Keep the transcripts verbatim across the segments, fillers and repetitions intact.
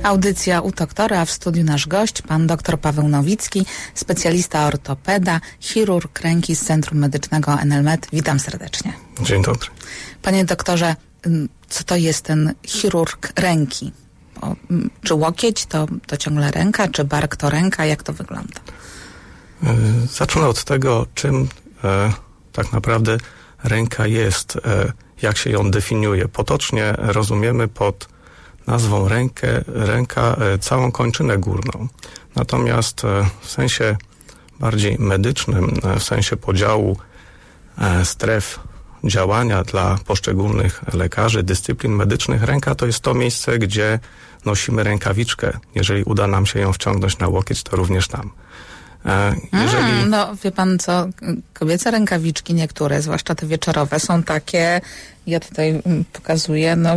Audycja u doktora, a w studiu nasz gość, pan dr Paweł Nowicki, specjalista ortopeda, chirurg ręki z Centrum Medycznego N L Med. Witam serdecznie. Dzień dobry. Panie doktorze, co to jest ten chirurg ręki? O, czy łokieć to, to ciągle ręka, czy bark to ręka? Jak to wygląda? Zacznę od tego, czym e, tak naprawdę ręka jest, e, jak się ją definiuje. Potocznie rozumiemy pod nazwą rękę, ręka e, całą kończynę górną. Natomiast e, w sensie bardziej medycznym, e, w sensie podziału e, stref działania dla poszczególnych lekarzy, dyscyplin medycznych, ręka to jest to miejsce, gdzie nosimy rękawiczkę. Jeżeli uda nam się ją wciągnąć na łokieć, to również tam. Jeżeli... Mm, no wie pan co, kobiece rękawiczki niektóre, zwłaszcza te wieczorowe, są takie, ja tutaj pokazuję, no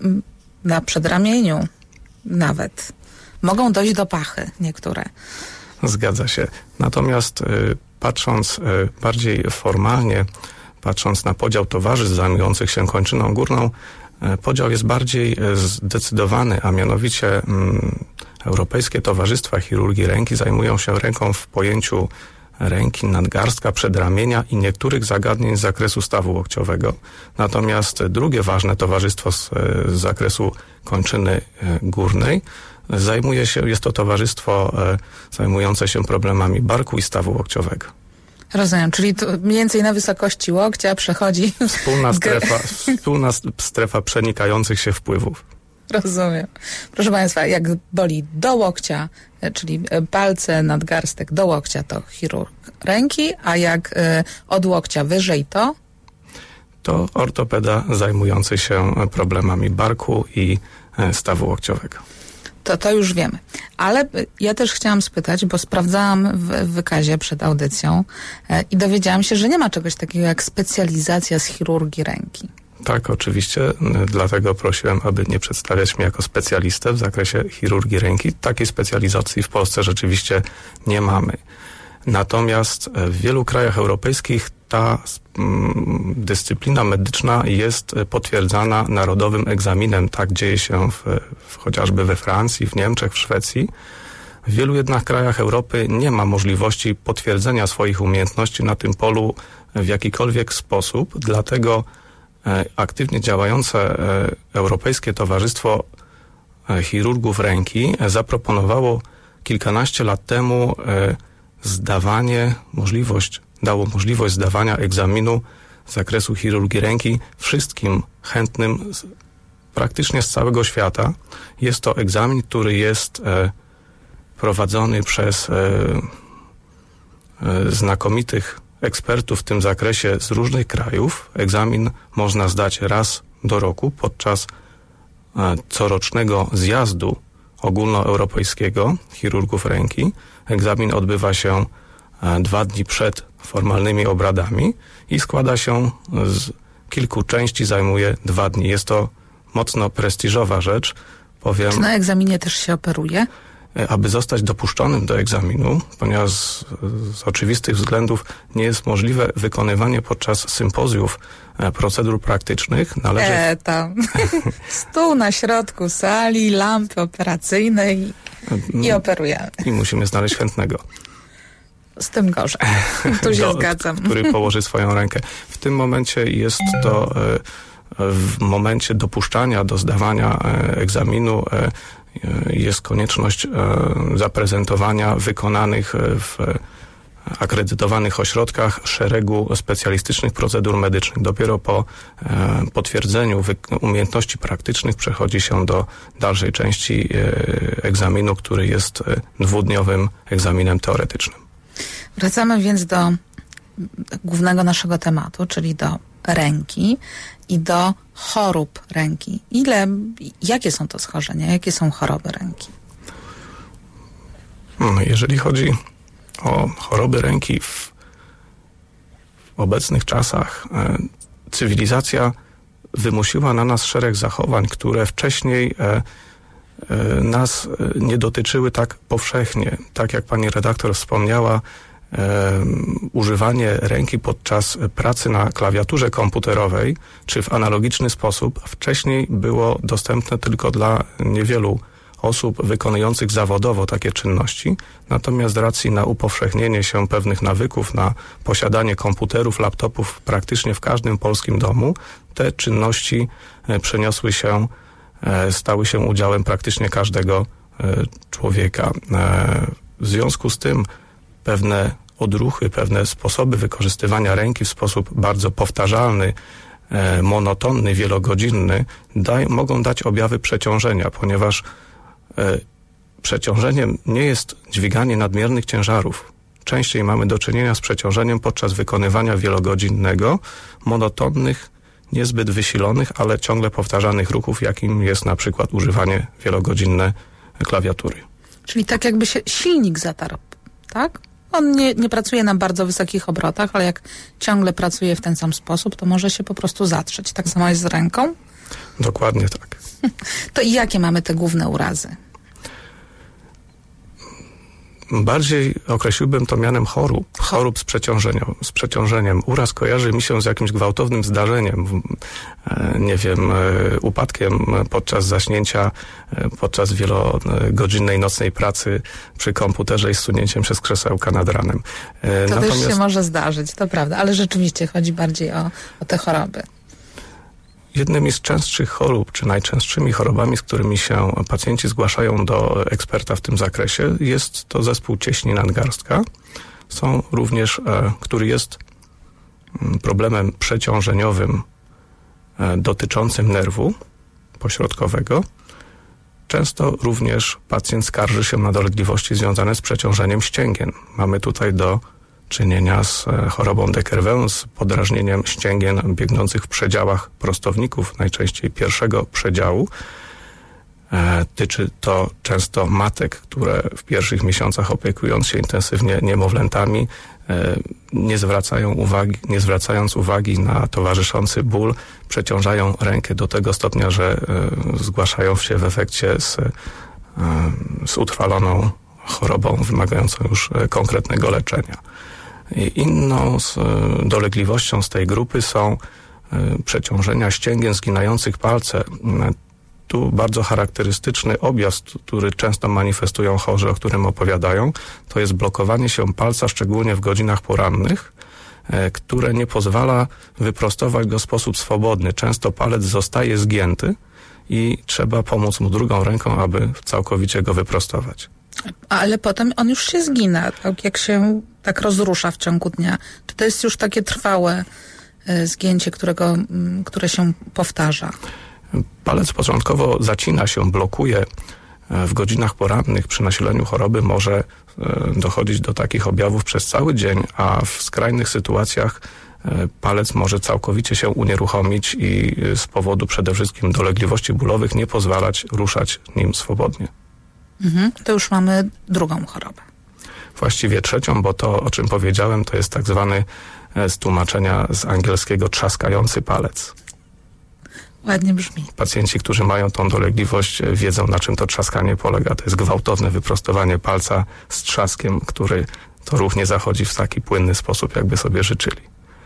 na przedramieniu nawet. Mogą dojść do pachy niektóre. Zgadza się. Natomiast y, patrząc y, bardziej formalnie, patrząc na podział towarzystw zajmujących się kończyną górną, y, podział jest bardziej y, zdecydowany, a mianowicie y, Europejskie Towarzystwa Chirurgii Ręki zajmują się ręką w pojęciu ręki, nadgarstka, przedramienia i niektórych zagadnień z zakresu stawu łokciowego. Natomiast drugie ważne towarzystwo z, z zakresu kończyny górnej zajmuje się, jest to towarzystwo zajmujące się problemami barku i stawu łokciowego. Rozumiem, czyli to mniej więcej na wysokości łokcia przechodzi... Wspólna strefa, wspólna strefa przenikających się wpływów. Rozumiem. Proszę Państwa, jak boli do łokcia, czyli palce, nadgarstek do łokcia, to chirurg ręki, a jak od łokcia wyżej to? To ortopeda zajmujący się problemami barku i stawu łokciowego. To to już wiemy. Ale ja też chciałam spytać, bo sprawdzałam w wykazie przed audycją i dowiedziałam się, że nie ma czegoś takiego jak specjalizacja z chirurgii ręki. Tak, oczywiście, dlatego prosiłem, aby nie przedstawiać mnie jako specjalistę w zakresie chirurgii ręki. Takiej specjalizacji w Polsce rzeczywiście nie mamy. Natomiast w wielu krajach europejskich ta mm, dyscyplina medyczna jest potwierdzana narodowym egzaminem. Tak dzieje się w, w, chociażby we Francji, w Niemczech, w Szwecji. W wielu jednak krajach Europy nie ma możliwości potwierdzenia swoich umiejętności na tym polu w jakikolwiek sposób, dlatego aktywnie działające Europejskie Towarzystwo Chirurgów Ręki zaproponowało kilkanaście lat temu zdawanie, możliwość, dało możliwość zdawania egzaminu z zakresu chirurgii ręki wszystkim chętnym z, praktycznie z całego świata. Jest to egzamin, który jest prowadzony przez znakomitych ekspertów w tym zakresie z różnych krajów. Egzamin można zdać raz do roku podczas e, corocznego zjazdu ogólnoeuropejskiego chirurgów ręki. Egzamin odbywa się e, dwa dni przed formalnymi obradami i składa się z kilku części, zajmuje dwa dni. Jest to mocno prestiżowa rzecz. Powiem, czy na egzaminie też się operuje? Aby zostać dopuszczonym do egzaminu, ponieważ z, z oczywistych względów nie jest możliwe wykonywanie podczas sympozjów e, procedur praktycznych, należy... E, tam. Stół na środku sali, lampy operacyjne i, i operujemy. I musimy znaleźć chętnego. Z tym gorzej. Tu się do, zgadzam. Który położy swoją rękę. W tym momencie jest to e, w momencie dopuszczania do zdawania e, egzaminu e, jest konieczność e, zaprezentowania wykonanych w akredytowanych ośrodkach szeregu specjalistycznych procedur medycznych. Dopiero po e, potwierdzeniu wy- umiejętności praktycznych przechodzi się do dalszej części e, egzaminu, który jest e, dwudniowym egzaminem teoretycznym. Wracamy więc do głównego naszego tematu, czyli do ręki i do chorób ręki. Ile, jakie są to schorzenia, jakie są choroby ręki? No, jeżeli chodzi o choroby ręki w, w obecnych czasach, e, cywilizacja wymusiła na nas szereg zachowań, które wcześniej e, e, nas nie dotyczyły tak powszechnie. Tak jak pani redaktor wspomniała, Um, używanie ręki podczas pracy na klawiaturze komputerowej, czy w analogiczny sposób, wcześniej było dostępne tylko dla niewielu osób wykonujących zawodowo takie czynności, natomiast z racji na upowszechnienie się pewnych nawyków, na posiadanie komputerów, laptopów praktycznie w każdym polskim domu, te czynności przeniosły się, stały się udziałem praktycznie każdego człowieka. W związku z tym pewne odruchy, pewne sposoby wykorzystywania ręki w sposób bardzo powtarzalny, monotonny, wielogodzinny daj, mogą dać objawy przeciążenia, ponieważ e, przeciążeniem nie jest dźwiganie nadmiernych ciężarów. Częściej mamy do czynienia z przeciążeniem podczas wykonywania wielogodzinnego, monotonnych, niezbyt wysilonych, ale ciągle powtarzanych ruchów, jakim jest na przykład używanie wielogodzinne klawiatury. Czyli tak jakby się silnik zatarł, tak? On nie, nie pracuje na bardzo wysokich obrotach, ale jak ciągle pracuje w ten sam sposób, to może się po prostu zatrzeć. Tak samo jest z ręką? Dokładnie tak. To i jakie mamy te główne urazy? Bardziej określiłbym to mianem chorób, chorób z przeciążeniem. Z przeciążeniem. Uraz kojarzy mi się z jakimś gwałtownym zdarzeniem, nie wiem, upadkiem podczas zaśnięcia, podczas wielogodzinnej nocnej pracy przy komputerze i zsunięciem się z krzesełka nad ranem. To Natomiast... też się może zdarzyć, to prawda, ale rzeczywiście chodzi bardziej o, o te choroby. Jednymi z częstszych chorób, czy najczęstszymi chorobami, z którymi się pacjenci zgłaszają do eksperta w tym zakresie, jest to zespół cieśni nadgarstka. Są również, e, który jest problemem przeciążeniowym e, dotyczącym nerwu pośrodkowego. Często również pacjent skarży się na dolegliwości związane z przeciążeniem ścięgien. Mamy tutaj do czynienia z chorobą de Quervain, z podrażnieniem ścięgien biegnących w przedziałach prostowników, najczęściej pierwszego przedziału. E, tyczy to często matek, które w pierwszych miesiącach, opiekując się intensywnie niemowlętami, e, nie zwracają uwagi, nie zwracając uwagi na towarzyszący ból, przeciążają rękę do tego stopnia, że e, zgłaszają się w efekcie z, e, z utrwaloną chorobą wymagającą już konkretnego leczenia. Inną z, dolegliwością z tej grupy są przeciążenia ścięgien zginających palce. Tu bardzo charakterystyczny objaw, który często manifestują chorzy, o którym opowiadają, to jest blokowanie się palca, szczególnie w godzinach porannych, które nie pozwala wyprostować go w sposób swobodny. Często palec zostaje zgięty i trzeba pomóc mu drugą ręką, aby całkowicie go wyprostować. Ale potem on już się zgina, tak jak się tak rozrusza w ciągu dnia. Czy to jest już takie trwałe y, zgięcie, którego, y, które się powtarza? Palec początkowo zacina się, blokuje. W godzinach porannych przy nasileniu choroby może y, dochodzić do takich objawów przez cały dzień, a w skrajnych sytuacjach y, palec może całkowicie się unieruchomić i y, z powodu przede wszystkim dolegliwości bólowych nie pozwalać ruszać nim swobodnie. Mhm, to już mamy drugą chorobę. Właściwie trzecią, bo to, o czym powiedziałem, to jest tak zwany z tłumaczenia z angielskiego trzaskający palec. Ładnie brzmi. Pacjenci, którzy mają tą dolegliwość, wiedzą, na czym to trzaskanie polega. To jest gwałtowne wyprostowanie palca z trzaskiem, który to ruch nie zachodzi w taki płynny sposób, jakby sobie życzyli.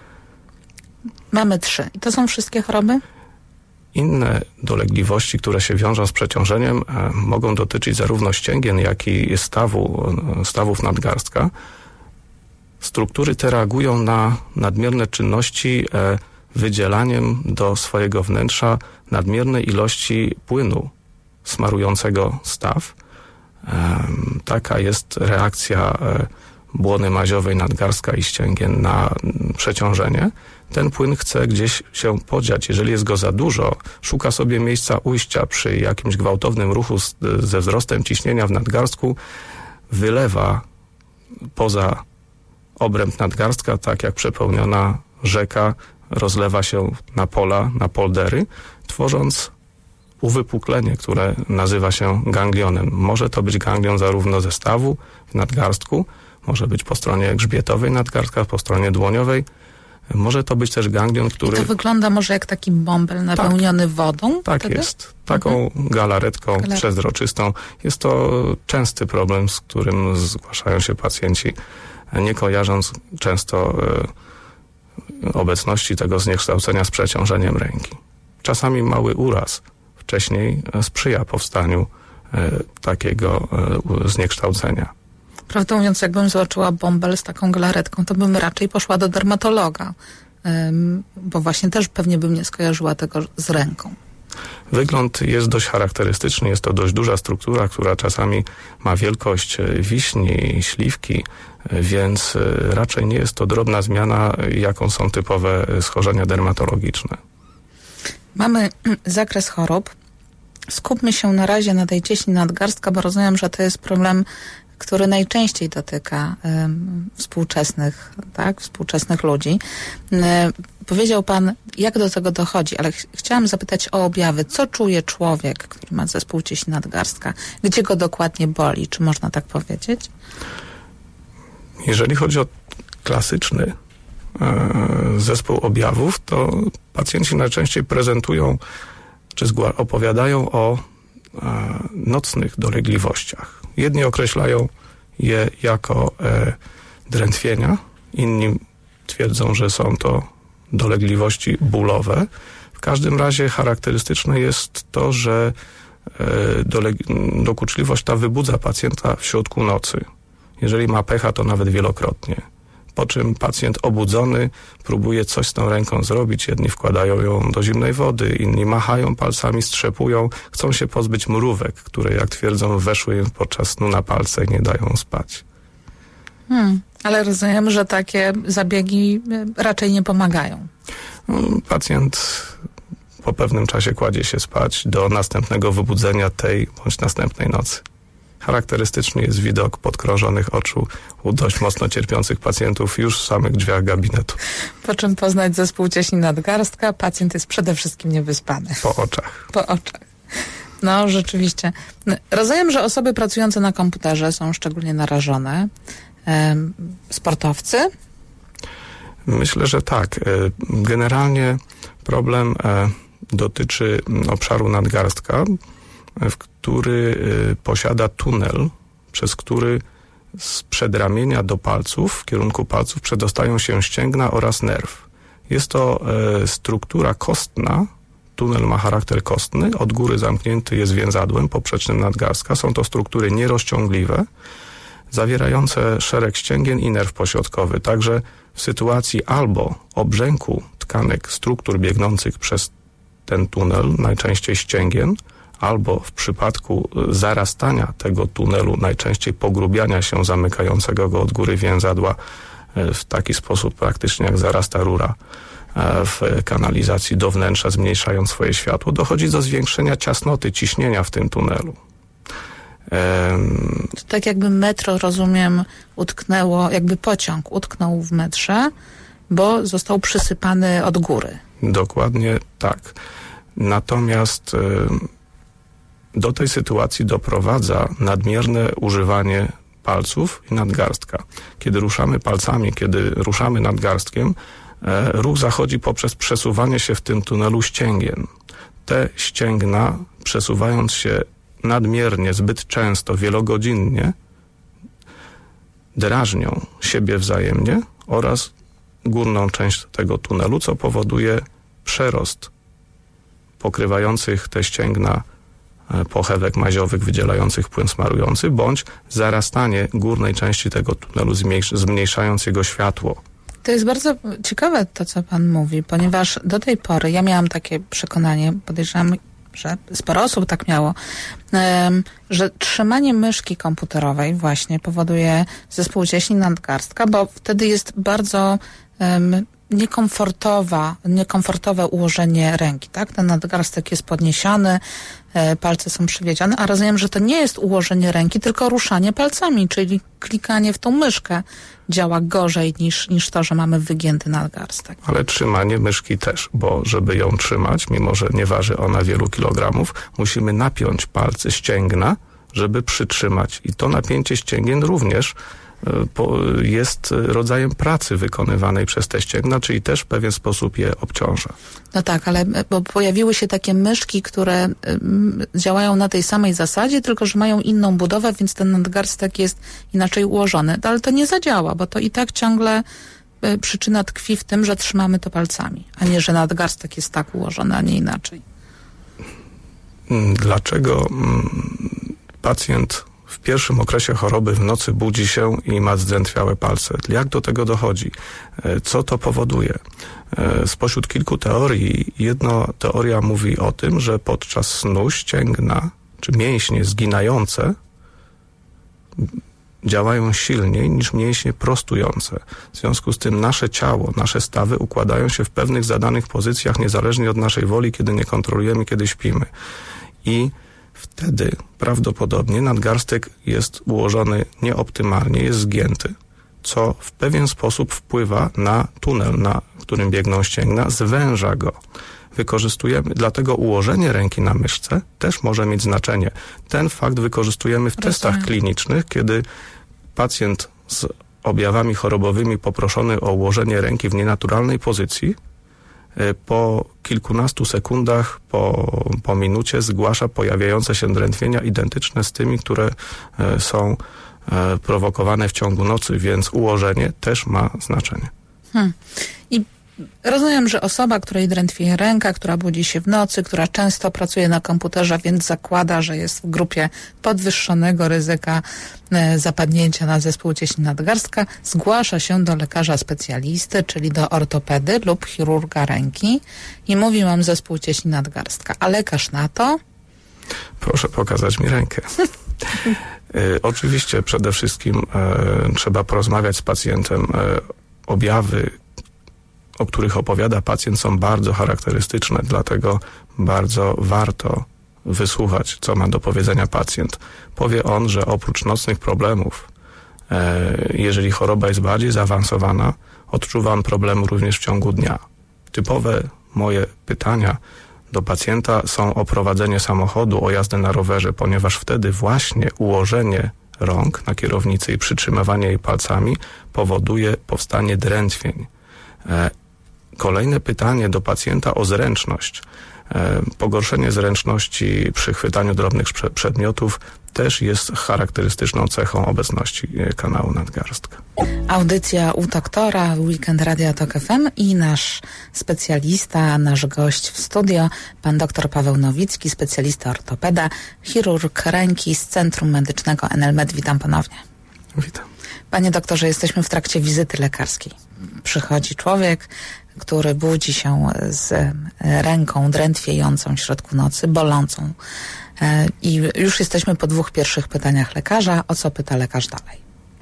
Mamy trzy. I to są wszystkie choroby? Inne dolegliwości, które się wiążą z przeciążeniem, e, mogą dotyczyć zarówno ścięgien, jak i stawu, e, stawów nadgarstka. Struktury te reagują na nadmierne czynności e, wydzielaniem do swojego wnętrza nadmiernej ilości płynu smarującego staw. E, taka jest reakcja e, błony maziowej nadgarstka i ścięgien na m, przeciążenie. Ten płyn chce gdzieś się podziać. Jeżeli jest go za dużo, szuka sobie miejsca ujścia przy jakimś gwałtownym ruchu z, ze wzrostem ciśnienia w nadgarstku, wylewa poza obręb nadgarstka, tak jak przepełniona rzeka rozlewa się na pola, na poldery, tworząc uwypuklenie, które nazywa się ganglionem. Może to być ganglion zarówno ze stawu w nadgarstku, może być po stronie grzbietowej nadgarstka, po stronie dłoniowej. Może to być też ganglion, który... I to wygląda może jak taki bąbel napełniony tak, wodą? Tak wtedy? Jest. Taką mhm. galaretką Galar... przezroczystą. Jest to częsty problem, z którym zgłaszają się pacjenci, nie kojarząc często e, obecności tego zniekształcenia z przeciążeniem ręki. Czasami mały uraz wcześniej sprzyja powstaniu takiego zniekształcenia. Prawdę mówiąc, jakbym zobaczyła bąbel z taką galaretką, to bym raczej poszła do dermatologa, bo właśnie też pewnie bym nie skojarzyła tego z ręką. Wygląd jest dość charakterystyczny, jest to dość duża struktura, która czasami ma wielkość wiśni, śliwki, więc raczej nie jest to drobna zmiana, jaką są typowe schorzenia dermatologiczne. Mamy zakres chorób. Skupmy się na razie na tej cieśni nadgarstka, bo rozumiem, że to jest problem, który najczęściej dotyka um, współczesnych, tak, współczesnych ludzi. Um, powiedział pan, jak do tego dochodzi, ale ch chciałam zapytać o objawy. Co czuje człowiek, który ma zespół cieśni nadgarstka? Gdzie go dokładnie boli? Czy można tak powiedzieć? Jeżeli chodzi o klasyczny e, zespół objawów, to pacjenci najczęściej prezentują, czy opowiadają o e, nocnych dolegliwościach. Jedni określają je jako e, drętwienia, inni twierdzą, że są to dolegliwości bólowe. W każdym razie charakterystyczne jest to, że e, dokuczliwość ta wybudza pacjenta w środku nocy. Jeżeli ma pecha, to nawet wielokrotnie. Po czym pacjent obudzony próbuje coś z tą ręką zrobić. Jedni wkładają ją do zimnej wody, inni machają palcami, strzepują. Chcą się pozbyć mrówek, które, jak twierdzą, weszły im podczas snu na palce i nie dają spać. Hmm, ale rozumiem, że takie zabiegi raczej nie pomagają. Pacjent po pewnym czasie kładzie się spać do następnego wybudzenia tej bądź następnej nocy. Charakterystyczny jest widok podkrążonych oczu u dość mocno cierpiących pacjentów już w samych drzwiach gabinetu. Po czym poznać zespół cieśni nadgarstka? Pacjent jest przede wszystkim niewyspany. Po oczach. Po oczach. No, rzeczywiście. Rozumiem, że osoby pracujące na komputerze są szczególnie narażone. Ehm, sportowcy? Myślę, że tak. Generalnie problem dotyczy obszaru nadgarstka, w który posiada tunel, przez który z przedramienia do palców, w kierunku palców przedostają się ścięgna oraz nerw. Jest to e, struktura kostna, tunel ma charakter kostny, od góry zamknięty jest więzadłem poprzecznym nadgarstka. Są to struktury nierozciągliwe, zawierające szereg ścięgien i nerw pośrodkowy. Także w sytuacji albo obrzęku tkanek struktur biegnących przez ten tunel, najczęściej ścięgien, albo w przypadku zarastania tego tunelu, najczęściej pogrubiania się zamykającego go od góry więzadła w taki sposób praktycznie jak zarasta rura w kanalizacji do wnętrza, zmniejszając swoje światło, dochodzi do zwiększenia ciasnoty ciśnienia w tym tunelu. Um, to tak jakby metro, rozumiem, utknęło, jakby pociąg utknął w metrze, bo został przysypany od góry. Dokładnie tak. Natomiast um, do tej sytuacji doprowadza nadmierne używanie palców i nadgarstka. Kiedy ruszamy palcami, kiedy ruszamy nadgarstkiem, e, ruch zachodzi poprzez przesuwanie się w tym tunelu ścięgien. Te ścięgna, przesuwając się nadmiernie, zbyt często, wielogodzinnie, drażnią siebie wzajemnie oraz górną część tego tunelu, co powoduje przerost pokrywających te ścięgna pochewek maziowych wydzielających płyn smarujący, bądź zarastanie górnej części tego tunelu, zmniejszając jego światło. To jest bardzo ciekawe to, co pan mówi, ponieważ do tej pory ja miałam takie przekonanie, podejrzewam, że sporo osób tak miało, że trzymanie myszki komputerowej właśnie powoduje zespół cieśni nadgarstka, bo wtedy jest bardzo um, niekomfortowa, niekomfortowe ułożenie ręki, tak? Ten nadgarstek jest podniesiony, e, palce są przywiedziane, a rozumiem, że to nie jest ułożenie ręki, tylko ruszanie palcami, czyli klikanie w tą myszkę działa gorzej niż, niż to, że mamy wygięty nadgarstek. Ale trzymanie myszki też, bo żeby ją trzymać, mimo że nie waży ona wielu kilogramów, musimy napiąć palce ścięgna, żeby przytrzymać. I to napięcie ścięgien również jest rodzajem pracy wykonywanej przez te ścięgna, czyli też w pewien sposób je obciąża. No tak, ale bo pojawiły się takie myszki, które y, działają na tej samej zasadzie, tylko że mają inną budowę, więc ten nadgarstek jest inaczej ułożony. Ale to nie zadziała, bo to i tak ciągle y, przyczyna tkwi w tym, że trzymamy to palcami, a nie, że nadgarstek jest tak ułożony, a nie inaczej. Dlaczego pacjent w pierwszym okresie choroby w nocy budzi się i ma zdrętwiałe palce. Jak do tego dochodzi? Co to powoduje? Spośród kilku teorii, jedna teoria mówi o tym, że podczas snu ścięgna, czy mięśnie zginające działają silniej niż mięśnie prostujące. W związku z tym nasze ciało, nasze stawy układają się w pewnych zadanych pozycjach niezależnie od naszej woli, kiedy nie kontrolujemy, kiedy śpimy. I wtedy prawdopodobnie nadgarstek jest ułożony nieoptymalnie, jest zgięty, co w pewien sposób wpływa na tunel, na którym biegną ścięgna, zwęża go. Wykorzystujemy, dlatego ułożenie ręki na myszce też może mieć znaczenie. Ten fakt wykorzystujemy w Rozumiem. testach klinicznych, kiedy pacjent z objawami chorobowymi poproszony o ułożenie ręki w nienaturalnej pozycji, po kilkunastu sekundach, po, po minucie zgłasza pojawiające się drętwienia identyczne z tymi, które są prowokowane w ciągu nocy, więc ułożenie też ma znaczenie. Hmm. I rozumiem, że osoba, której drętwieje ręka, która budzi się w nocy, która często pracuje na komputerze, więc zakłada, że jest w grupie podwyższonego ryzyka zapadnięcia na zespół cieśni nadgarstka, zgłasza się do lekarza specjalisty, czyli do ortopedy lub chirurga ręki i mówi: mam zespół cieśni nadgarstka. A lekarz na to? Proszę pokazać mi rękę. y, oczywiście przede wszystkim y, trzeba porozmawiać z pacjentem. Y, objawy, o których opowiada pacjent, są bardzo charakterystyczne, dlatego bardzo warto wysłuchać, co ma do powiedzenia pacjent. Powie on, że oprócz nocnych problemów, e, jeżeli choroba jest bardziej zaawansowana, odczuwa on problemu również w ciągu dnia. Typowe moje pytania do pacjenta są o prowadzenie samochodu, o jazdę na rowerze, ponieważ wtedy właśnie ułożenie rąk na kierownicy i przytrzymywanie jej palcami powoduje powstanie drętwień. E, Kolejne pytanie do pacjenta o zręczność. E, pogorszenie zręczności przy chwytaniu drobnych przedmiotów też jest charakterystyczną cechą obecności kanału nadgarstka. Audycja u doktora, Weekend Radia Tok F M i nasz specjalista, nasz gość w studio, pan dr Paweł Nowicki, specjalista ortopeda, chirurg ręki z Centrum Medycznego N L Med. Witam ponownie. Witam. Panie doktorze, jesteśmy w trakcie wizyty lekarskiej. Przychodzi człowiek, który budzi się z ręką drętwiejącą w środku nocy, bolącą. I już jesteśmy po dwóch pierwszych pytaniach lekarza. O co pyta lekarz dalej?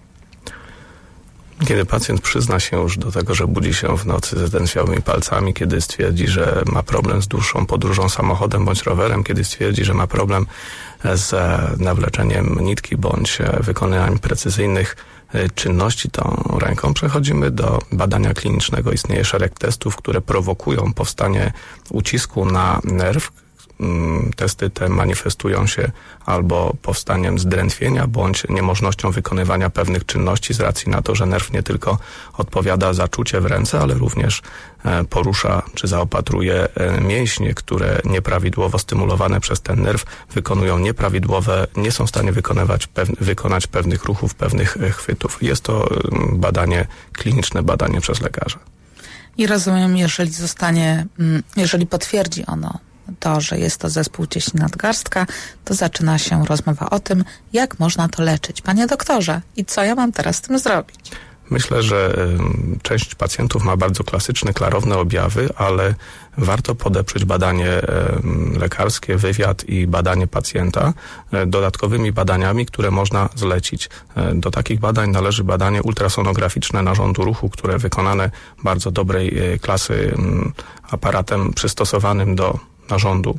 Kiedy pacjent przyzna się już do tego, że budzi się w nocy ze zdrętwiałymi palcami, kiedy stwierdzi, że ma problem z dłuższą podróżą samochodem bądź rowerem, kiedy stwierdzi, że ma problem z nawleczeniem nitki bądź wykonaniem precyzyjnych czynności tą ręką, przechodzimy do badania klinicznego. Istnieje szereg testów, które prowokują powstanie ucisku na nerw. Testy te manifestują się albo powstaniem zdrętwienia, bądź niemożnością wykonywania pewnych czynności z racji na to, że nerw nie tylko odpowiada za czucie w ręce, ale również porusza czy zaopatruje mięśnie, które nieprawidłowo stymulowane przez ten nerw wykonują nieprawidłowe, nie są w stanie wykonywać pew- wykonać pewnych ruchów, pewnych chwytów. Jest to badanie kliniczne, badanie przez lekarza. I rozumiem, jeżeli zostanie, jeżeli potwierdzi ono to, że jest to zespół cieśni nadgarstka, to zaczyna się rozmowa o tym, jak można to leczyć. Panie doktorze, i co ja mam teraz z tym zrobić? Myślę, że y, część pacjentów ma bardzo klasyczne, klarowne objawy, ale warto podeprzeć badanie y, lekarskie, wywiad i badanie pacjenta y, dodatkowymi badaniami, które można zlecić. Y, do takich badań należy badanie ultrasonograficzne narządu ruchu, które wykonane bardzo dobrej y, klasy y, aparatem przystosowanym do narządu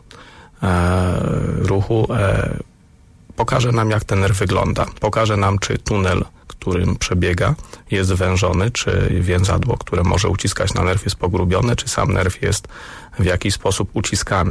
e, ruchu e, pokaże nam, jak ten nerw wygląda. Pokaże nam, czy tunel, którym przebiega, jest wężony, czy więzadło, które może uciskać na nerw, jest pogrubione, czy sam nerw jest w jakiś sposób uciskany.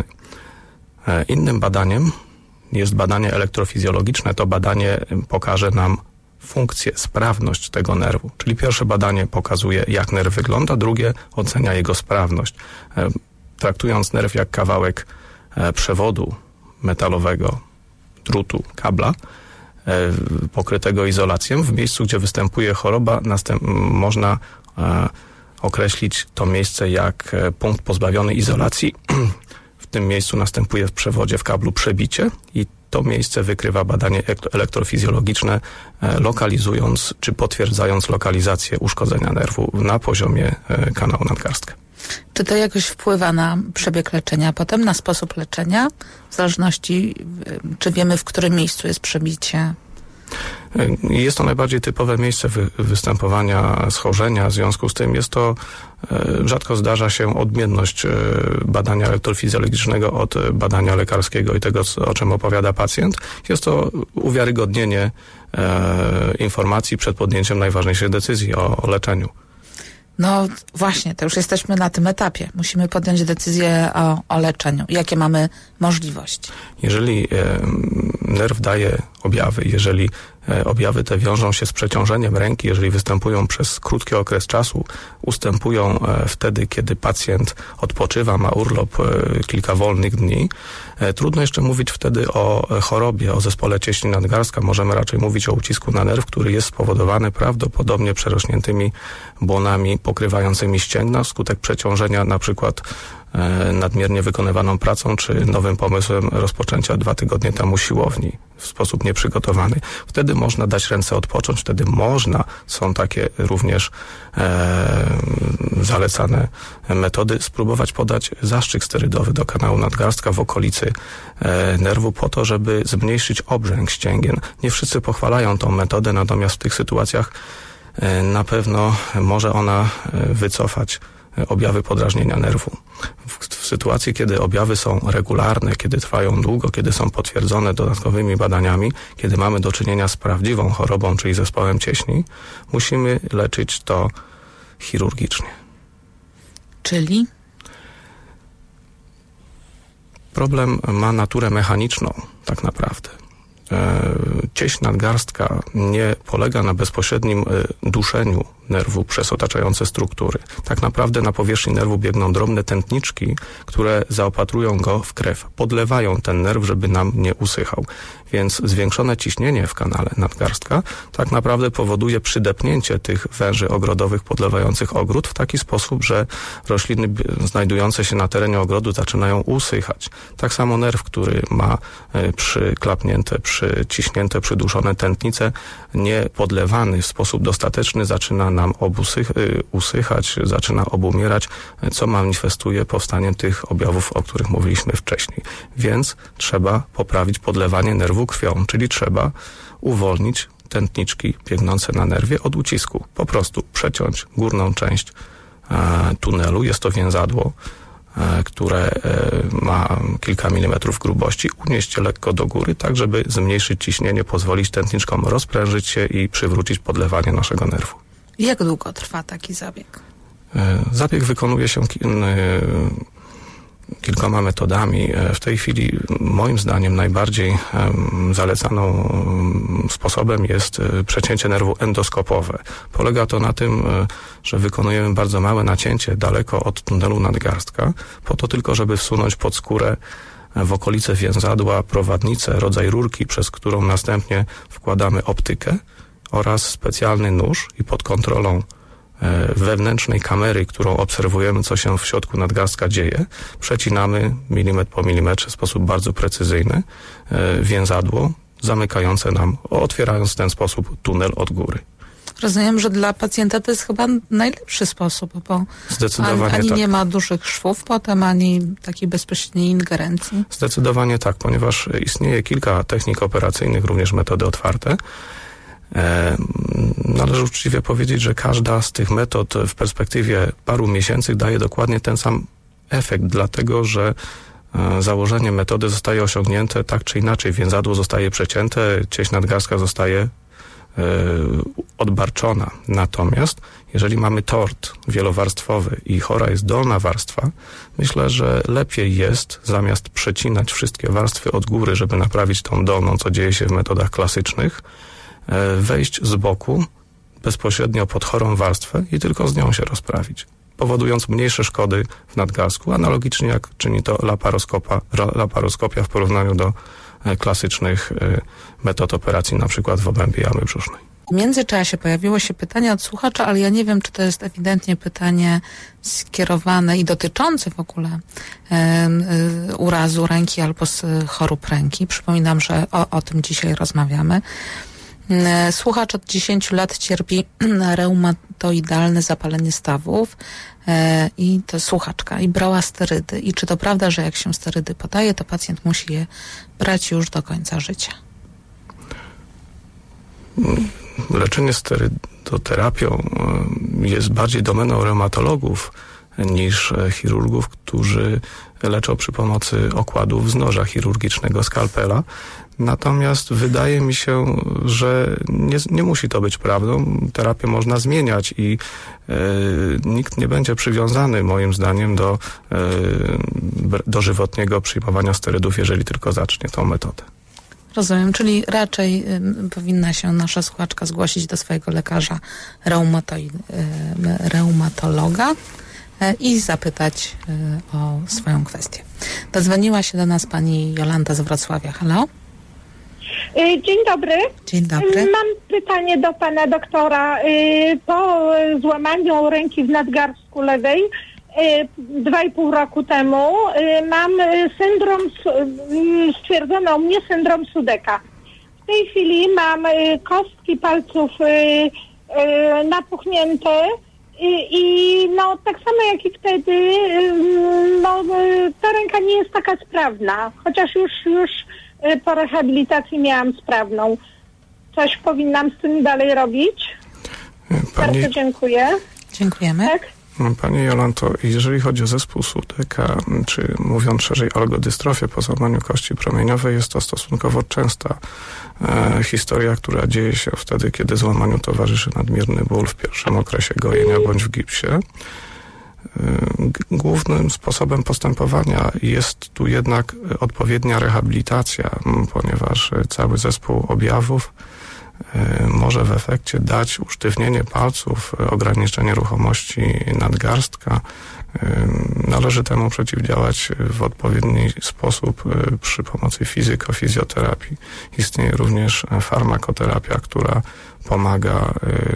E, innym badaniem jest badanie elektrofizjologiczne. To badanie pokaże nam funkcję, sprawność tego nerwu. Czyli pierwsze badanie pokazuje, jak nerw wygląda, drugie ocenia jego sprawność. E, Traktując nerw jak kawałek e, przewodu metalowego, drutu, kabla, e, pokrytego izolacją, w miejscu, gdzie występuje choroba, następ, można e, określić to miejsce jak e, punkt pozbawiony izolacji. W tym miejscu następuje w przewodzie, w kablu przebicie i to miejsce wykrywa badanie elektrofizjologiczne, lokalizując czy potwierdzając lokalizację uszkodzenia nerwu na poziomie kanału nadgarstka. Czy to jakoś wpływa na przebieg leczenia, potem na sposób leczenia, w zależności, czy wiemy, w którym miejscu jest przebicie? Jest to najbardziej typowe miejsce wy, występowania schorzenia, w związku z tym jest to, rzadko zdarza się odmienność badania elektrofizjologicznego od badania lekarskiego i tego, o czym opowiada pacjent. Jest to uwiarygodnienie e, informacji przed podjęciem najważniejszej decyzji o, o leczeniu. No właśnie, to już jesteśmy na tym etapie. Musimy podjąć decyzję o, o leczeniu. Jakie mamy możliwości? Jeżeli e, nerw daje objawy, jeżeli e, objawy te wiążą się z przeciążeniem ręki, jeżeli występują przez krótki okres czasu, ustępują e, wtedy, kiedy pacjent odpoczywa, ma urlop, e, kilka wolnych dni, e, trudno jeszcze mówić wtedy o chorobie, o zespole cieśni nadgarstka. Możemy raczej mówić o ucisku na nerw, który jest spowodowany prawdopodobnie przerośniętymi błonami pokrywającymi ścięgna wskutek przeciążenia na przykład e, nadmiernie wykonywaną pracą, czy nowym pomysłem rozpoczęcia dwa tygodnie temu siłowni w sposób nieprzygotowany. Wtedy można dać ręce odpocząć, wtedy można, są takie również e, zalecane metody, spróbować podać zastrzyk sterydowy do kanału nadgarstka w okolicy e, nerwu po to, żeby zmniejszyć obrzęk ścięgien. Nie wszyscy pochwalają tą metodę, natomiast w tych sytuacjach e, na pewno może ona wycofać objawy podrażnienia nerwu. W, w sytuacji, kiedy objawy są regularne, kiedy trwają długo, kiedy są potwierdzone dodatkowymi badaniami, kiedy mamy do czynienia z prawdziwą chorobą, czyli zespołem cieśni, musimy leczyć to chirurgicznie. Czyli? Problem ma naturę mechaniczną, tak naprawdę. Cieśń nadgarstka nie polega na bezpośrednim duszeniu nerwu przez otaczające struktury. Tak naprawdę na powierzchni nerwu biegną drobne tętniczki, które zaopatrują go w krew. Podlewają ten nerw, żeby nam nie usychał. Więc zwiększone ciśnienie w kanale nadgarstka tak naprawdę powoduje przydepnięcie tych węży ogrodowych podlewających ogród w taki sposób, że rośliny znajdujące się na terenie ogrodu zaczynają usychać. Tak samo nerw, który ma przyklapnięte, przyciśnięte, przyduszone tętnice, nie podlewany w sposób dostateczny zaczyna nam obusych, usychać, zaczyna obumierać, co manifestuje powstaniem tych objawów, o których mówiliśmy wcześniej. Więc trzeba poprawić podlewanie nerwu krwią, czyli trzeba uwolnić tętniczki biegnące na nerwie od ucisku. Po prostu przeciąć górną część e, tunelu. Jest to więzadło, e, które e, ma kilka milimetrów grubości. Unieść je lekko do góry, tak żeby zmniejszyć ciśnienie, pozwolić tętniczkom rozprężyć się i przywrócić podlewanie naszego nerwu. Jak długo trwa taki zabieg? Zabieg wykonuje się kilkoma metodami. W tej chwili moim zdaniem najbardziej zalecaną sposobem jest przecięcie nerwu endoskopowe. Polega to na tym, że wykonujemy bardzo małe nacięcie daleko od tunelu nadgarstka, po to tylko, żeby wsunąć pod skórę w okolice więzadła prowadnicę, rodzaj rurki, przez którą następnie wkładamy optykę oraz specjalny nóż i pod kontrolą wewnętrznej kamery, którą obserwujemy, co się w środku nadgarstka dzieje, przecinamy milimetr po milimetrze w sposób bardzo precyzyjny więzadło zamykające nam, otwierając w ten sposób tunel od góry. Rozumiem, że dla pacjenta to jest chyba najlepszy sposób, bo Zdecydowanie ani, ani tak. nie ma dużych szwów potem, ani takiej bezpośredniej ingerencji. Zdecydowanie tak, ponieważ istnieje kilka technik operacyjnych, również metody otwarte. E, należy uczciwie powiedzieć, że każda z tych metod w perspektywie paru miesięcy daje dokładnie ten sam efekt, dlatego że e, założenie metody zostaje osiągnięte tak czy inaczej. Więzadło zostaje przecięte, cieśń nadgarstka zostaje e, odbarczona. Natomiast jeżeli mamy tort wielowarstwowy i chora jest dolna warstwa, myślę, że lepiej jest zamiast przecinać wszystkie warstwy od góry, żeby naprawić tą dolną, co dzieje się w metodach klasycznych, wejść z boku bezpośrednio pod chorą warstwę i tylko z nią się rozprawić, powodując mniejsze szkody w nadgarstku, analogicznie jak czyni to laparoskopa, laparoskopia w porównaniu do klasycznych metod operacji, na przykład w obrębie jamy brzusznej. W międzyczasie pojawiło się pytanie od słuchacza, ale ja nie wiem, czy to jest ewidentnie pytanie skierowane i dotyczące w ogóle y, y, urazu ręki albo z chorób ręki. Przypominam, że o, o tym dzisiaj rozmawiamy. Y, słuchacz od dziesięciu lat cierpi reumatoidalne zapalenie stawów y, i to słuchaczka i brała sterydy. I czy to prawda, że jak się sterydy podaje, to pacjent musi je brać już do końca życia? Leczenie sterydoterapią jest bardziej domeną reumatologów niż chirurgów, którzy leczą przy pomocy okładów z noża chirurgicznego, skalpela. Natomiast wydaje mi się, że nie, nie musi to być prawdą. Terapię można zmieniać i e, nikt nie będzie przywiązany, moim zdaniem, do e, dożywotniego przyjmowania sterydów, jeżeli tylko zacznie tą metodę. Rozumiem, czyli raczej y, powinna się nasza słuchaczka zgłosić do swojego lekarza reumatoi, y, reumatologa y, i zapytać y, o swoją kwestię. Dodzwoniła się do nas pani Jolanta z Wrocławia. Halo? Dzień dobry. Dzień dobry. Mam pytanie do pana doktora. Po złamaniu ręki w nadgarstku lewej dwa i pół roku temu mam syndrom, stwierdzono u mnie syndrom Sudeka. W tej chwili mam kostki palców napuchnięte i, i no tak samo jak i wtedy no, ta ręka nie jest taka sprawna, chociaż już, już po rehabilitacji miałam sprawną. Coś powinnam z tym dalej robić? Pani... Bardzo dziękuję. Dziękujemy. Tak? Pani Jolanto, jeżeli chodzi o zespół Sudeka, czy mówiąc szerzej oligodystrofię po złamaniu kości promieniowej, jest to stosunkowo częsta e, historia, która dzieje się wtedy, kiedy złamaniu towarzyszy nadmierny ból w pierwszym okresie gojenia bądź w gipsie. E, głównym sposobem postępowania jest tu jednak odpowiednia rehabilitacja, ponieważ cały zespół objawów może w efekcie dać usztywnienie palców, ograniczenie ruchomości nadgarstka. Należy temu przeciwdziałać w odpowiedni sposób przy pomocy fizyko-fizjoterapii. Istnieje również farmakoterapia, która pomaga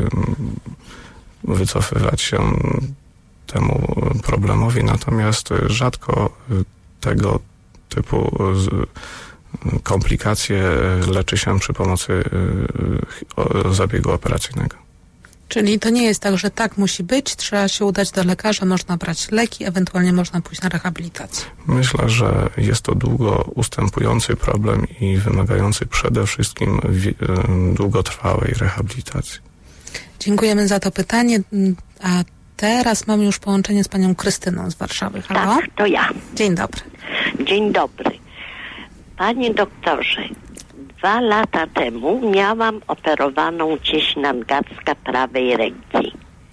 wycofywać się temu problemowi, natomiast rzadko tego typu komplikacje leczy się przy pomocy zabiegu operacyjnego. Czyli to nie jest tak, że tak musi być, trzeba się udać do lekarza, można brać leki, ewentualnie można pójść na rehabilitację. Myślę, że jest to długo ustępujący problem i wymagający przede wszystkim długotrwałej rehabilitacji. Dziękujemy za to pytanie, a teraz mamy już połączenie z panią Krystyną z Warszawy. Halo? Tak, to ja. Dzień dobry. Dzień dobry. Panie doktorze, dwa lata temu miałam operowaną cieść nadgarstka prawej ręki.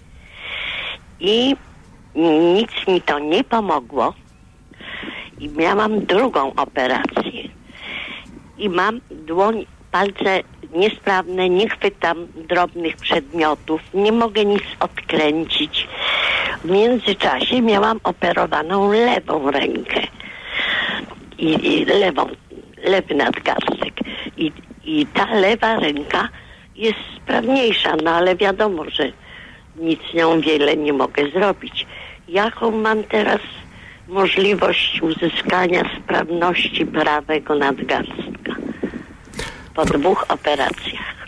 I nic mi to nie pomogło. I miałam drugą operację. I mam dłoń, palce niesprawne, nie chwytam drobnych przedmiotów, nie mogę nic odkręcić. W międzyczasie miałam operowaną lewą rękę. I, i lewą, lewy nadgarstek. I, I ta lewa ręka jest sprawniejsza, no ale wiadomo, że nic z nią wiele nie mogę zrobić. Jaką mam teraz możliwość uzyskania sprawności prawego nadgarstka po dwóch operacjach?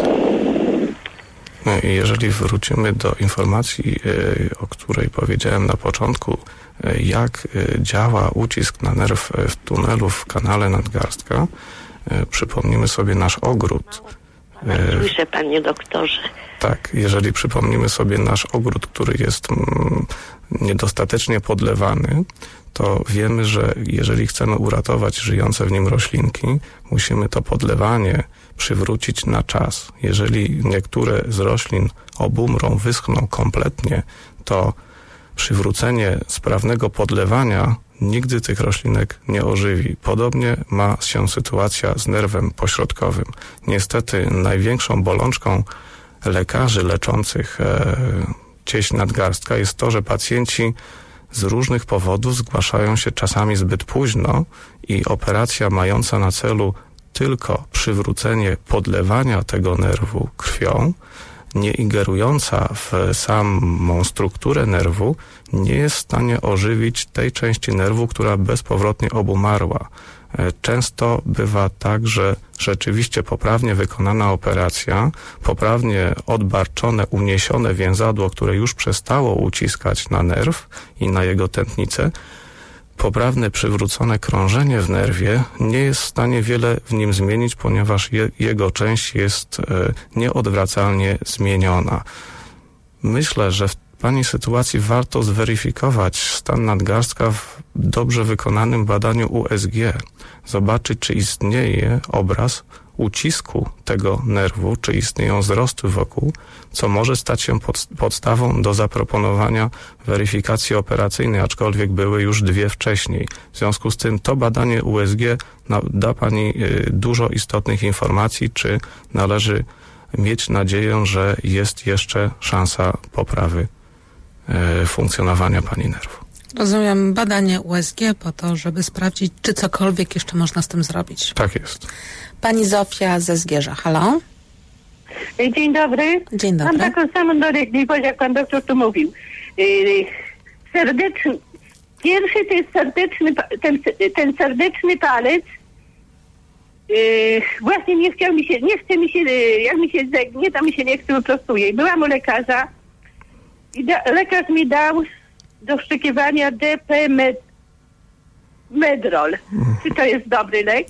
Jeżeli wrócimy do informacji, o której powiedziałem na początku, jak działa ucisk na nerw w tunelu w kanale nadgarstka, przypomnimy sobie nasz ogród. Słyszę, panie doktorze. Tak, jeżeli przypomnimy sobie nasz ogród, który jest niedostatecznie podlewany, to wiemy, że jeżeli chcemy uratować żyjące w nim roślinki, musimy to podlewanie przywrócić na czas. Jeżeli niektóre z roślin obumrą, wyschną kompletnie, to przywrócenie sprawnego podlewania nigdy tych roślinek nie ożywi. Podobnie ma się sytuacja z nerwem pośrodkowym. Niestety największą bolączką lekarzy leczących e, cieść nadgarstka jest to, że pacjenci z różnych powodów zgłaszają się czasami zbyt późno i operacja mająca na celu tylko przywrócenie podlewania tego nerwu krwią, nie ingerująca w samą strukturę nerwu, nie jest w stanie ożywić tej części nerwu, która bezpowrotnie obumarła. Często bywa tak, że rzeczywiście poprawnie wykonana operacja, poprawnie odbarczone, uniesione więzadło, które już przestało uciskać na nerw i na jego tętnicę, poprawne przywrócone krążenie w nerwie nie jest w stanie wiele w nim zmienić, ponieważ je, jego część jest e, nieodwracalnie zmieniona. Myślę, że w Pani sytuacji warto zweryfikować stan nadgarstka w dobrze wykonanym badaniu U S G. Zobaczyć, czy istnieje obraz ucisku tego nerwu, czy istnieją wzrosty wokół, co może stać się pod, podstawą do zaproponowania weryfikacji operacyjnej, aczkolwiek były już dwie wcześniej. W związku z tym to badanie U S G na, da Pani y, dużo istotnych informacji, czy należy mieć nadzieję, że jest jeszcze szansa poprawy y, funkcjonowania Pani nerwu. Rozumiem, badanie U S G po to, żeby sprawdzić, czy cokolwiek jeszcze można z tym zrobić. Tak jest. Pani Zofia ze Zgierza. Halo? Dzień dobry. Dzień dobry. Mam taką samą dolegliwość, jak pan doktor tu mówił. Yy, serdeczny, pierwszy to jest serdeczny, ten, ten serdeczny palec. Yy, właśnie nie chciał mi się, nie chce mi się, jak mi się zegnie, to mi się nie chce, wyprostuje. Byłam u lekarza i da, lekarz mi dał do wszczekiwania D P med, Medrol. Czy to jest dobry lek?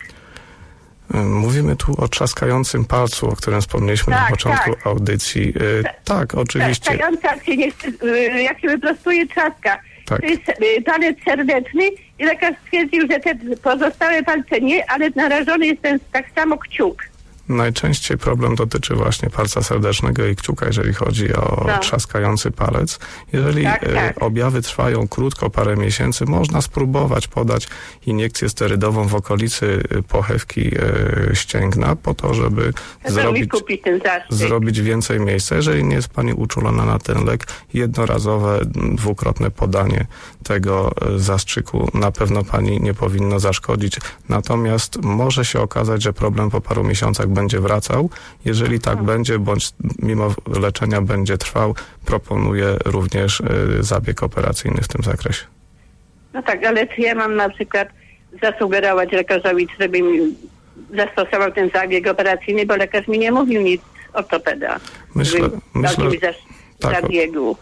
Mówimy tu o trzaskającym palcu, o którym wspomnieliśmy tak, na początku tak. audycji. E, tak, oczywiście. Trzaskający, jak się, nie chce, jak się wyprostuje, trzaska. Tak. To jest palec serdeczny i lekarz stwierdził, że te pozostałe palce nie, ale narażony jest ten tak samo kciuk. Najczęściej problem dotyczy właśnie palca serdecznego i kciuka, jeżeli chodzi o no. trzaskający palec. Jeżeli tak, tak. objawy trwają krótko, parę miesięcy, można spróbować podać iniekcję sterydową w okolicy pochewki ścięgna po to, żeby zrobić, zrobić więcej miejsca. Jeżeli nie jest Pani uczulona na ten lek, jednorazowe, dwukrotne podanie tego zastrzyku na pewno Pani nie powinno zaszkodzić. Natomiast może się okazać, że problem po paru miesiącach będzie wracał. Jeżeli tak będzie, bądź mimo leczenia będzie trwał, proponuję również y, zabieg operacyjny w tym zakresie. No tak, ale czy ja mam na przykład zasugerować lekarzowi, żeby mi zastosował ten zabieg operacyjny, bo lekarz mi nie mówił nic, ortopeda. Myślę, myślę tak, zabiegu.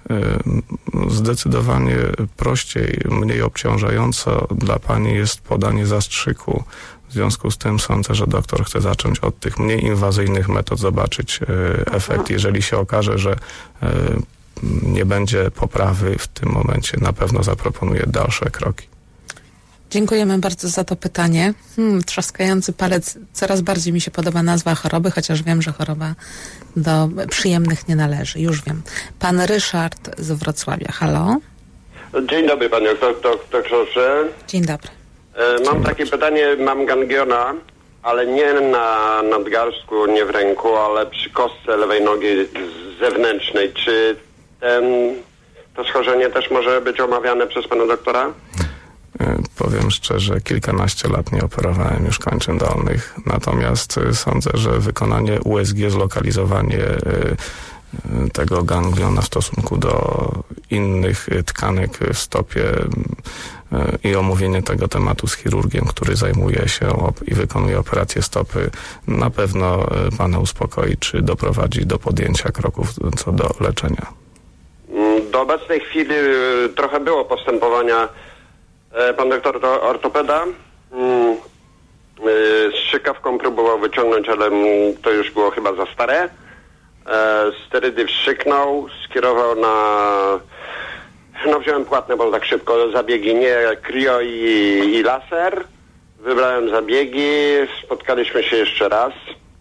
Zdecydowanie prościej, mniej obciążająco dla Pani jest podanie zastrzyku. W związku z tym sądzę, że doktor chce zacząć od tych mniej inwazyjnych metod, zobaczyć e, efekt. Jeżeli się okaże, że e, nie będzie poprawy w tym momencie, na pewno zaproponuję dalsze kroki. Dziękujemy bardzo za to pytanie. Hmm, trzaskający palec, coraz bardziej mi się podoba nazwa choroby, chociaż wiem, że choroba do przyjemnych nie należy. Już wiem. Pan Ryszard z Wrocławia. Halo? Dzień dobry, panie doktorze. Dzień dobry. E, mam takie pytanie, mam gangliona, ale nie na nadgarstku, nie w ręku, ale przy kostce lewej nogi zewnętrznej. Czy ten, to schorzenie też może być omawiane przez pana doktora? Powiem szczerze, kilkanaście lat nie operowałem już kończyn dolnych, natomiast sądzę, że wykonanie U S G, zlokalizowanie tego gangliona w stosunku do innych tkanek w stopie i omówienie tego tematu z chirurgiem, który zajmuje się i wykonuje operację stopy, na pewno pana uspokoi, czy doprowadzi do podjęcia kroków co do leczenia. Do obecnej chwili trochę było postępowania. Pan doktor to ortopeda. Strzykawką próbował wyciągnąć, ale to już było chyba za stare. Sterydy wstrzyknął, skierował na... No wziąłem płatne, bo tak szybko zabiegi, nie krio i, i laser. Wybrałem zabiegi, spotkaliśmy się jeszcze raz.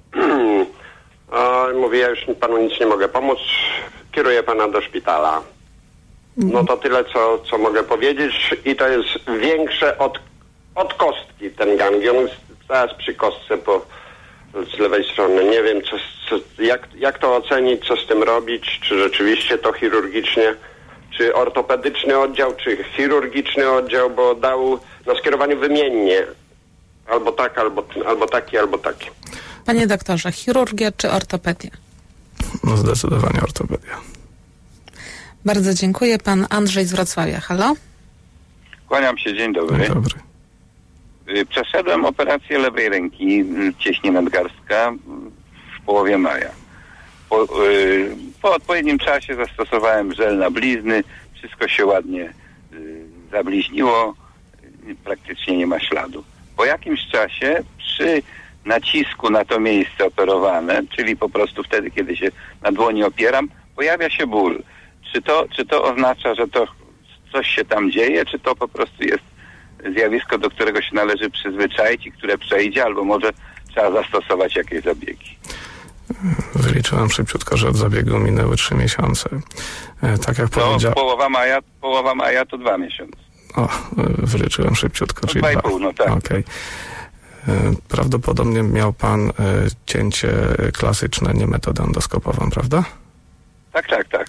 Mówię, ja już panu nic nie mogę pomóc, kieruję pana do szpitala. No to tyle, co, co mogę powiedzieć. I to jest większe od, od kostki ten ganglion. Zaraz przy kostce po, z lewej strony. Nie wiem, co, co, jak, jak to ocenić, co z tym robić. Czy rzeczywiście to chirurgicznie, czy ortopedyczny oddział, czy chirurgiczny oddział, bo dał na skierowaniu wymiennie. albo tak, albo, albo taki, albo taki. Panie doktorze, chirurgia czy ortopedia? No zdecydowanie ortopedia. Bardzo dziękuję. Pan Andrzej z Wrocławia. Halo? Kłaniam się, dzień dobry. Dzień dobry. Przeszedłem operację lewej ręki, cieśni nadgarstka, w połowie maja. Po, yy, po odpowiednim czasie zastosowałem żel na blizny, wszystko się ładnie yy, zabliźniło, yy, praktycznie nie ma śladu. Po jakimś czasie przy nacisku na to miejsce operowane, czyli po prostu wtedy, kiedy się na dłoni opieram, pojawia się ból. Czy to, czy to oznacza, że to coś się tam dzieje, czy to po prostu jest zjawisko, do którego się należy przyzwyczaić i które przejdzie, albo może trzeba zastosować jakieś zabiegi? Wyliczyłem szybciutko, że od zabiegu minęły trzy miesiące. Tak jak no, powiedziałem... Połowa maja, połowa maja to dwa miesiące. O, wyliczyłem szybciutko, no, czyli dwa i pół, no tak. Okay. Prawdopodobnie miał pan cięcie klasyczne, nie metodę endoskopową, prawda? Tak, tak, tak.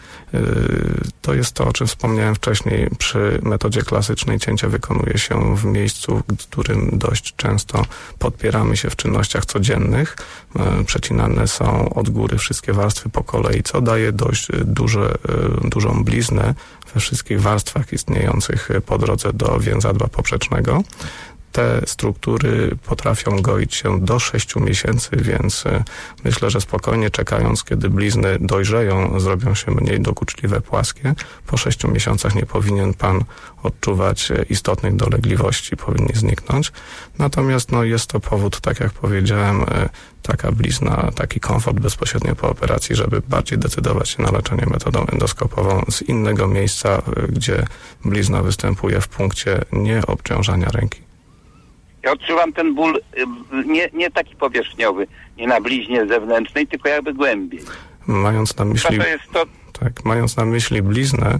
To jest to, o czym wspomniałem wcześniej. Przy metodzie klasycznej cięcie wykonuje się w miejscu, w którym dość często podpieramy się w czynnościach codziennych. Przecinane są od góry wszystkie warstwy po kolei, co daje dość duże, dużą bliznę we wszystkich warstwach istniejących po drodze do więzadła poprzecznego. Te struktury potrafią goić się do sześciu miesięcy, więc myślę, że spokojnie czekając, kiedy blizny dojrzeją, zrobią się mniej dokuczliwe, płaskie. Po sześciu miesiącach nie powinien pan odczuwać istotnych dolegliwości, powinni zniknąć. Natomiast no, jest to powód, tak jak powiedziałem, taka blizna, taki komfort bezpośrednio po operacji, żeby bardziej decydować się na leczenie metodą endoskopową z innego miejsca, gdzie blizna występuje w punkcie nieobciążania ręki. Ja odczuwam ten ból nie, nie taki powierzchniowy, nie na bliźnie zewnętrznej, tylko jakby głębiej. Mając na myśli, to jest to... tak, mając na myśli bliznę,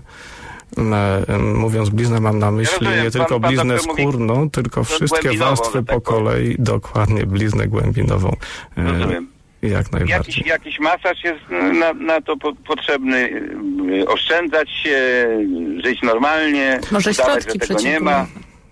mówiąc bliznę, mam na myśli ja nie tylko pan, pan bliznę skórną, mówi, tylko wszystkie warstwy po kolei, dokładnie bliznę głębinową. Rozumiem. Jak najbardziej. Jakiś, jakiś masaż jest na, na to po, potrzebny, oszczędzać się, żyć normalnie, może udawać, że tego nie ma.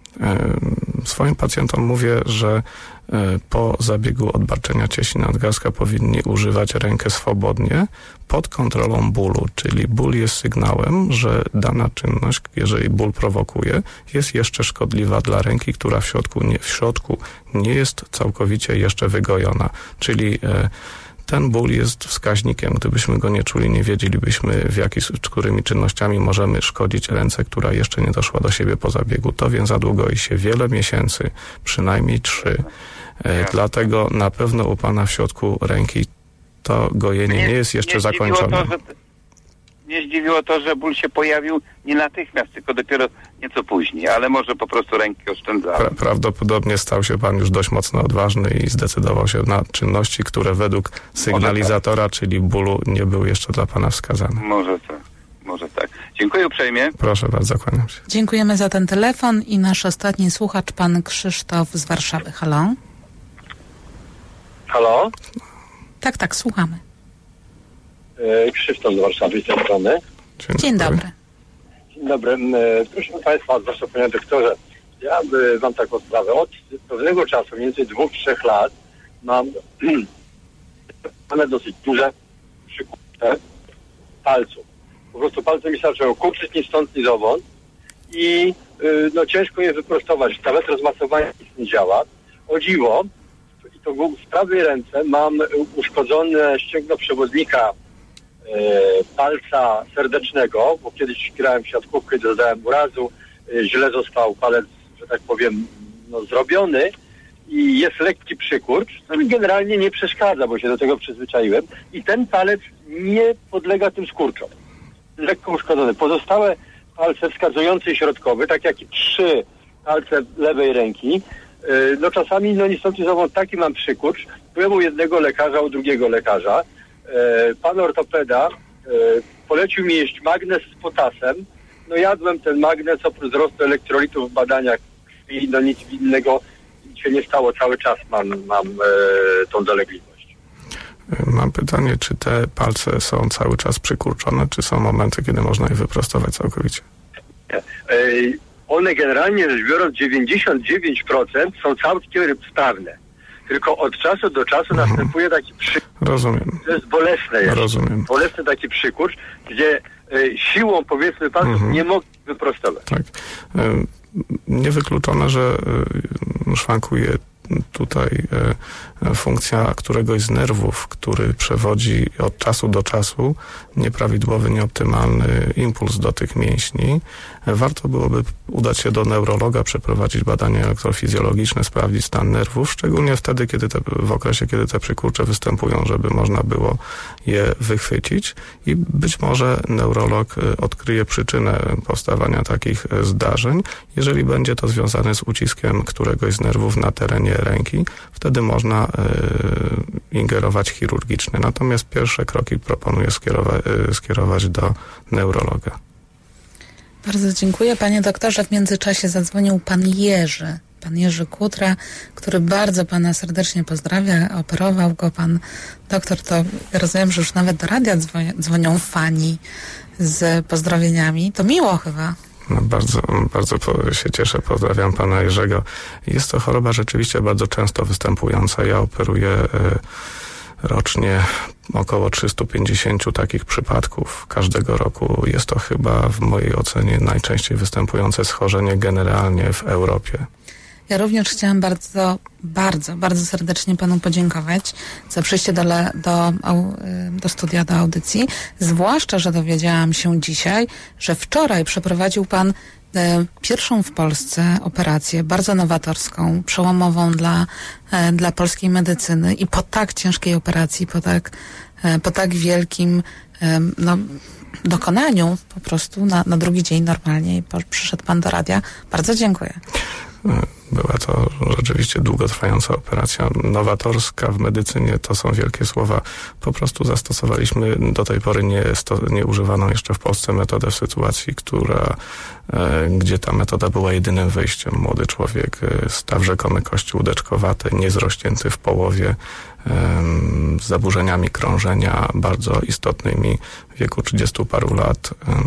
Swoim pacjentom mówię, że po zabiegu odbarczenia cieśni nadgarstka powinni używać rękę swobodnie pod kontrolą bólu, czyli ból jest sygnałem, że dana czynność, jeżeli ból prowokuje, jest jeszcze szkodliwa dla ręki, która w środku nie, w środku nie jest całkowicie jeszcze wygojona, czyli ten ból jest wskaźnikiem. Gdybyśmy go nie czuli, nie wiedzielibyśmy, w jaki, którymi czynnościami możemy szkodzić ręce, która jeszcze nie doszła do siebie po zabiegu. To więzadło goi się wiele miesięcy, przynajmniej trzy. E, dlatego na pewno u pana w środku ręki to gojenie nie, nie jest jeszcze nie zakończone. To, że, mnie zdziwiło to, że ból się pojawił nie natychmiast, tylko dopiero nieco później, ale może po prostu ręki oszczędzałem. Pra, prawdopodobnie stał się pan już dość mocno odważny i zdecydował się na czynności, które według sygnalizatora, tak, czyli bólu, nie były jeszcze dla pana wskazane. Może tak, może tak. Dziękuję uprzejmie. Proszę bardzo, kłaniam się. Dziękujemy za ten telefon i nasz ostatni słuchacz, pan Krzysztof z Warszawy. Halo? Halo? Tak, tak, słuchamy. Krzysztof z Warszawy z tej strony. Dzień, Dzień dobry. Dzień dobry. Proszę Państwa, zwłaszcza panie doktorze, ja mam taką sprawę. Od pewnego czasu, mniej więcej dwóch, trzech lat, mam mam dosyć duże przykurcze palców. Po prostu palce mi zaczęły kurczyć ni stąd, ni zowąd i no, ciężko je wyprostować. Nawet rozmasowanie nie działa. O dziwo, i to w prawej ręce mam uszkodzone ścięgno przewodnika palca serdecznego, bo kiedyś grałem w siatkówkę i dodałem urazu, źle został palec, że tak powiem, no, zrobiony i jest lekki przykurcz, co mi generalnie nie przeszkadza, bo się do tego przyzwyczaiłem i ten palec nie podlega tym skurczom. Lekko uszkodzony. Pozostałe palce wskazujący i środkowy, tak jak i trzy palce lewej ręki, no czasami, no niestety znowu taki mam przykurcz. Byłem u jednego lekarza, u drugiego lekarza. Pan ortopeda polecił mi jeść magnez z potasem. No jadłem ten magnez, oprócz wzrostu elektrolitów w badaniach krwi, no nic innego się nie stało. Cały czas mam, mam e, tą dolegliwość. Mam pytanie, czy te palce są cały czas przykurczone, czy są momenty, kiedy można je wyprostować całkowicie? E, one generalnie rzecz biorąc dziewięćdziesiąt dziewięć procent są całkiem sprawne. Tylko od czasu do czasu mhm. następuje taki przykurcz. Rozumiem. To jest bolesne. Jest. Rozumiem. Bolesny taki przykurcz, gdzie y, siłą, powiedzmy, palców mhm. nie mogę wyprostować. Tak. Y, niewykluczone, że y, szwankuje tutaj e, funkcja któregoś z nerwów, który przewodzi od czasu do czasu nieprawidłowy, nieoptymalny impuls do tych mięśni. E, warto byłoby udać się do neurologa, przeprowadzić badania elektrofizjologiczne, sprawdzić stan nerwów, szczególnie wtedy, kiedy te, w okresie, kiedy te przykurcze występują, żeby można było je wychwycić i być może neurolog e, odkryje przyczynę powstawania takich e, zdarzeń. Jeżeli będzie to związane z uciskiem któregoś z nerwów na terenie ręki, wtedy można y, ingerować chirurgicznie. Natomiast pierwsze kroki proponuję skierowa- y, skierować do neurologa. Bardzo dziękuję, panie doktorze. W międzyczasie zadzwonił pan Jerzy. Pan Jerzy Kutra, który bardzo pana serdecznie pozdrawia. Operował go pan doktor. To rozumiem, że już nawet do radia dzwonią, dzwonią fani z pozdrowieniami. To miło chyba. No bardzo, bardzo się cieszę. Pozdrawiam pana Jerzego. Jest to choroba rzeczywiście bardzo często występująca. Ja operuję y, rocznie około trzysta pięćdziesiąt takich przypadków każdego roku. Jest to chyba w mojej ocenie najczęściej występujące schorzenie generalnie w Europie. Ja również chciałam bardzo, bardzo, bardzo serdecznie panu podziękować za przyjście do, do, do studia, do audycji. Zwłaszcza, że dowiedziałam się dzisiaj, że wczoraj przeprowadził pan e, pierwszą w Polsce operację, bardzo nowatorską, przełomową dla, e, dla polskiej medycyny i po tak ciężkiej operacji, po tak, e, po tak wielkim e, no, dokonaniu po prostu na, na drugi dzień normalnie i po, przyszedł pan do radia. Bardzo dziękuję. Była to rzeczywiście długotrwająca operacja. Nowatorska w medycynie to są wielkie słowa. Po prostu zastosowaliśmy do tej pory nie, sto, nie używaną jeszcze w Polsce metodę w sytuacji, która, e, gdzie ta metoda była jedynym wyjściem. Młody człowiek, e, staw rzekomy kości łódeczkowate, niezrośnięty w połowie, e, z zaburzeniami krążenia bardzo istotnymi w wieku trzydziestu paru lat. E,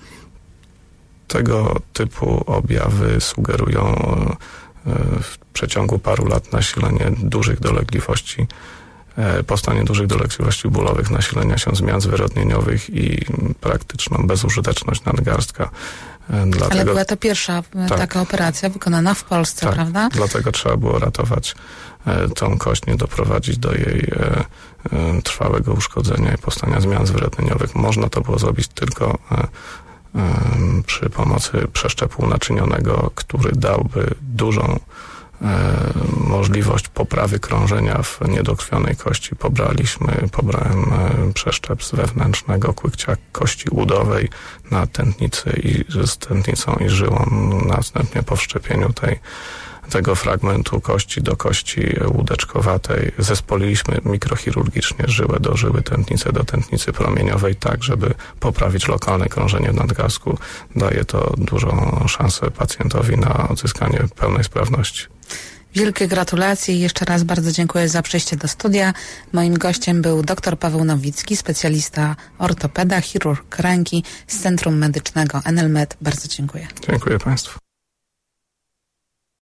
Tego typu objawy sugerują w przeciągu paru lat nasilenie dużych dolegliwości, powstanie dużych dolegliwości bólowych, nasilenia się zmian zwyrodnieniowych i praktyczną bezużyteczność nadgarstka. Dlatego, ale była to pierwsza tak, taka operacja wykonana w Polsce, tak, prawda? Dlatego trzeba było ratować tą kość, nie doprowadzić do jej trwałego uszkodzenia i powstania zmian zwyrodnieniowych. Można to było zrobić tylko przy pomocy przeszczepu naczynionego, który dałby dużą e, możliwość poprawy krążenia w niedokrwionej kości. Pobraliśmy, pobrałem e, przeszczep z wewnętrznego kłykcia kości udowej na tętnicy i z tętnicą i żyłą. Następnie po wszczepieniu tej tego fragmentu kości do kości łódeczkowatej zespoliliśmy mikrochirurgicznie żyłę do żyły, tętnicę do tętnicy promieniowej, tak żeby poprawić lokalne krążenie w nadgarstku. Daje to dużą szansę pacjentowi na odzyskanie pełnej sprawności. Wielkie gratulacje i jeszcze raz bardzo dziękuję za przyjście do studia. Moim gościem był dr Paweł Nowicki, specjalista ortopeda, chirurg ręki z Centrum Medycznego Enelmed. Bardzo dziękuję. Dziękuję państwu.